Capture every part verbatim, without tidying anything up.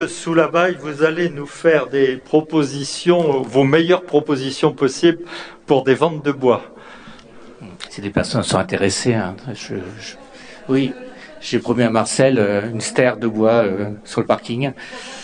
Sous la baille, vous allez nous faire des propositions, vos meilleures propositions possibles pour des ventes de bois. Si des personnes sont intéressées, hein, je, je... oui, j'ai promis à Marcel euh, une stère de bois euh, sur le parking.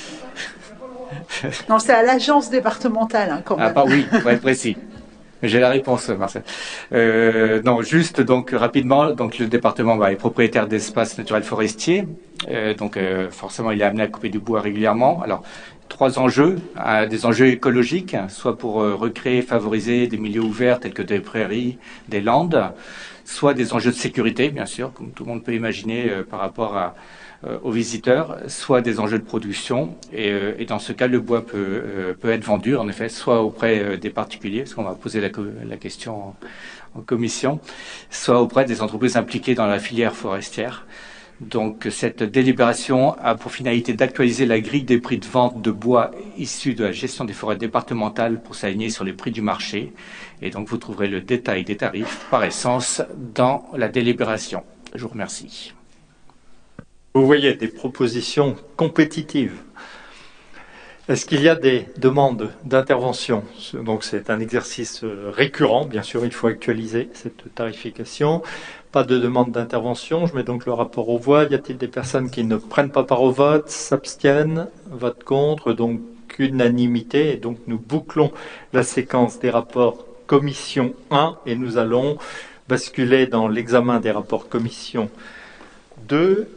Non, c'est à l'agence départementale, hein, quand même. Ah, pas oui, ouais, précis. J'ai la réponse, Marcel. Euh, non, juste donc rapidement, donc le département bah, est propriétaire d'espaces naturels forestiers, euh, donc euh, forcément il est amené à couper du bois régulièrement. Alors trois enjeux, euh, des enjeux écologiques, soit pour euh, recréer, favoriser des milieux ouverts tels que des prairies, des landes, soit des enjeux de sécurité, bien sûr, comme tout le monde peut imaginer euh, par rapport à euh, aux visiteurs, soit des enjeux de production, et, euh, et dans ce cas, le bois peut, euh, peut être vendu, en effet, soit auprès euh, des particuliers, parce qu'on va poser la, la question en, en commission, soit auprès des entreprises impliquées dans la filière forestière. Donc cette délibération a pour finalité d'actualiser la grille des prix de vente de bois issus de la gestion des forêts départementales pour s'aligner sur les prix du marché. Et donc vous trouverez le détail des tarifs par essence dans la délibération. Je vous remercie. Vous voyez des propositions compétitives. Est-ce qu'il y a des demandes d'intervention? Donc c'est un exercice récurrent, bien sûr il faut actualiser cette tarification. Pas de demande d'intervention, je mets donc le rapport aux voix. Y a-t-il des personnes qui ne prennent pas part au vote, s'abstiennent, votent contre, donc unanimité. Et donc nous bouclons la séquence des rapports commission un et nous allons basculer dans l'examen des rapports commission deux.